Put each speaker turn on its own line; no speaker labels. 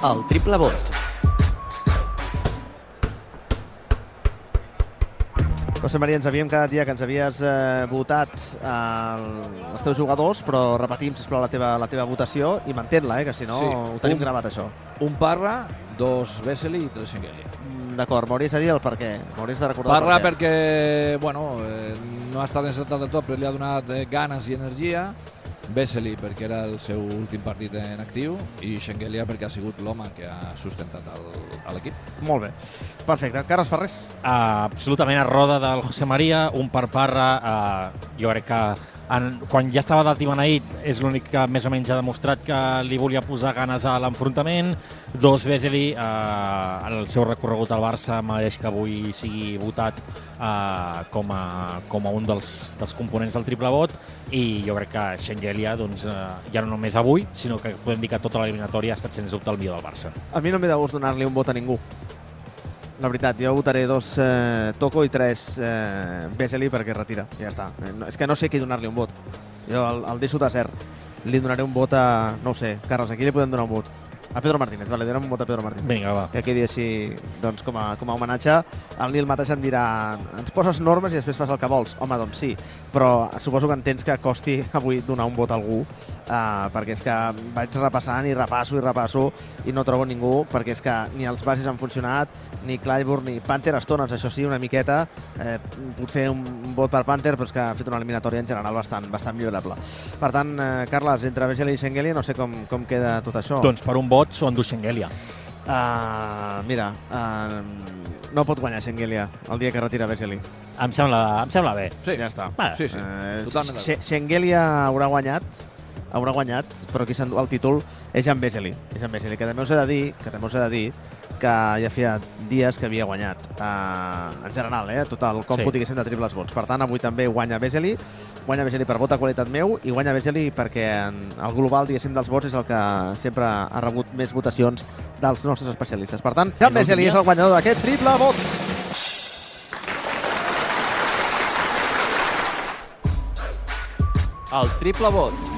El triple vot.
José María, ens havíem quedat ja que ens havies votat els teus jugadors, però repetim, sisplau, la teva votació i mantén-la, que si no ho tenim gravat, això.
Un Parra, 2 Vesely i 3 Schengelia.
D'acord, m'hauries de dir el per què. M'hauries de recordar
Parra
el per què.
perquè, bueno, no ha estat encertat del tot, però li ha donat ganes i energia. Vesely perquè era el seu últim partit en actiu i Schengelia perquè ha sigut l'home que ha sustentat l'equip.
Molt bé. Perfecte. Carles Ferrés?
Absolutament a roda del José María, un per Parra. Jo crec que quan ja estava dalt i beneït és l'únic que més o menys ha demostrat que li volia posar ganes a l'enfrontament. 2 Vesely, en el seu recorregut al Barça mereix que avui sigui votat com a un dels components del triple vot, i jo crec que Schengelia ja no només avui, sinó que podem dir que tota l'eliminatòria ha estat sens dubte el millor del Barça.
A mi no m'he de gust donar-li un vot a ningú. La veritat, jo votaré 2 Toko i 3 Vesely perquè retira. Ja està. És que no sé qui donar-li un vot. Jo el deixo de cert. Li donaré un vot a... No ho sé, Carles, a qui li podem donar un vot? A Pedro Martínez, vale, donem un vot a Pedro Martínez.
Vinga, va.
Que quedi així, doncs, com a homenatge. El Nil mateix em dirà, ens poses normes i després fas el que vols. Home, doncs sí, però suposo que entens que costi avui donar un vot a algú, perquè és que vaig repassant i repasso i no trobo ningú, perquè és que ni els bases han funcionat, ni Clyburn ni Panther, estones, això sí, una miqueta, potser un vot per Panther, però és que ha fet una eliminatòria en general bastant millorable. Per tant, Carles, entre Vesely i Schengelia, no sé com queda tot això.
Doncs per un vot s'ho endú Schengelia.
Mira, no pot guanyar Schengelia el dia que retira Vesely.
Em sembla bé.
Sí,
ja està.
Sí. Totalment.
Schengelia haurà guanyat, però qui s'endú el títol és Jan Vesely. Que també us he de dir que ja feia dies que havia guanyat en general, tot el còmput, diguéssim, de triples vots. Per tant, avui també guanya Vesely per vot a qualitat meu, i guanya Vesely perquè el global, diguéssim, dels vots és el que sempre ha rebut més votacions dels nostres especialistes. Per tant, Jan Vesely és el guanyador d'aquest triple vot.
El triple vot.